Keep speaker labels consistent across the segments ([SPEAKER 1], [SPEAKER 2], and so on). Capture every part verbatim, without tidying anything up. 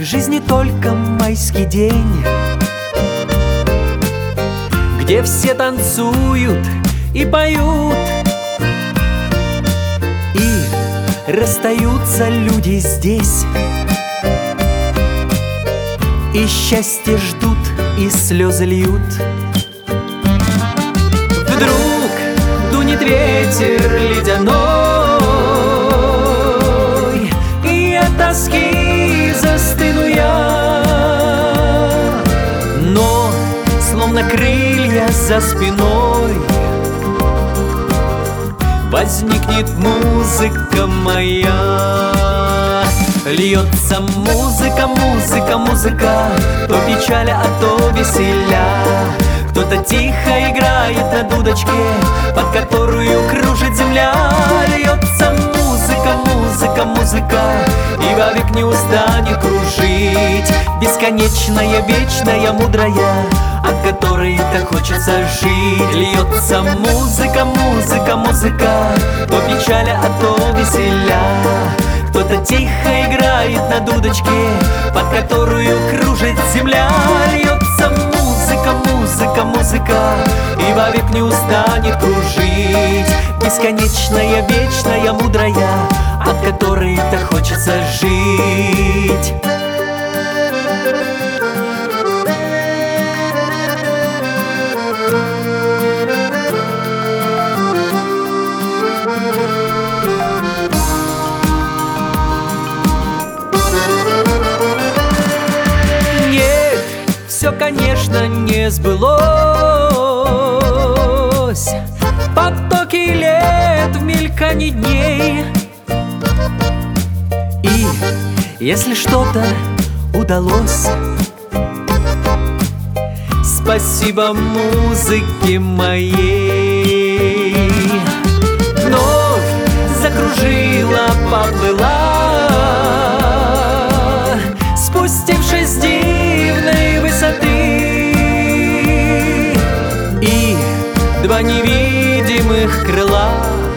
[SPEAKER 1] Жизнь не только майский день, где все танцуют и поют, и расстаются люди здесь, и счастье ждут, и слезы льют. Вдруг дунет ветер ледяной, и от тоски застыну я. Но словно крылья за спиной возникнет музыка моя. Льется музыка, музыка, музыка, то печаль, а то веселя. Кто-то тихо играет на дудочке, под которую кружит земля. Льется музыка, музыка, музыка, и вовек не устанет кружить. Бесконечная, вечная, мудрая, от которой так хочется жить. Льется музыка, музыка, музыка, то печаль, а то веселя. Кто-то тихо играет на дудочке, под которую кружит земля. Льется музыка, музыка, музыка, и вовек не устанет кружить. Бесконечная, вечная, мудрая, от которой так хочется жить. Все, конечно, не сбылось. Потоки лет в мельканье дней. И если что-то удалось, спасибо музыке моей. Вновь закружила, поплыла, спустившись с дивной высоты. И два невидимых крыла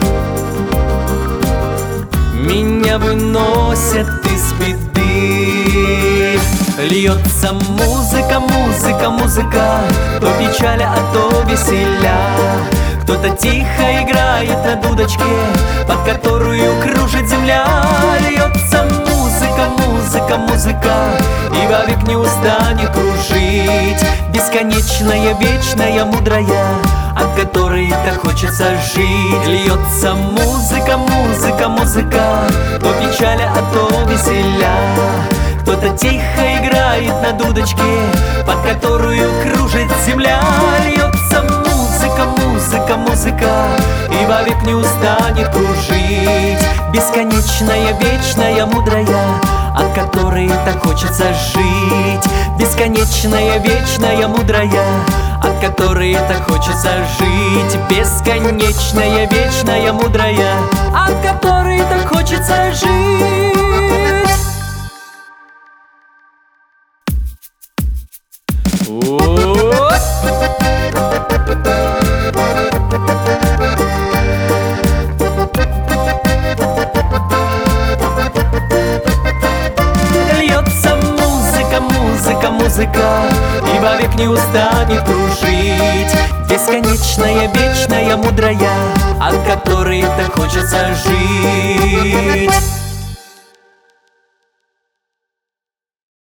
[SPEAKER 1] меня выносят из беды. Льется музыка, музыка, музыка, то печаль, а то веселя. Кто-то тихо играет на дудочке, под которую кружит земля. Льется музыка, музыка, музыка, и вовек не устанет кружить. Бесконечная, вечная, мудрая, от которой так хочется жить. Льется музыка, музыка, музыка, то печаль, а то веселя. Кто-то тихо играет на дудочке, под которую кружит земля. Льется музыка, музыка, музыка, и вовек не устанет кружить. Бесконечная, вечная, мудрая, от которой так хочется жить. Бесконечная, вечная, мудрая, от которой так хочется жить. Бесконечная, вечная, мудрая, от которой так хочется жить. Льется музыка, музыка, музыка, и вовек не устанет кружить. Бесконечная, вечная, мудрая, от которой так хочется жить.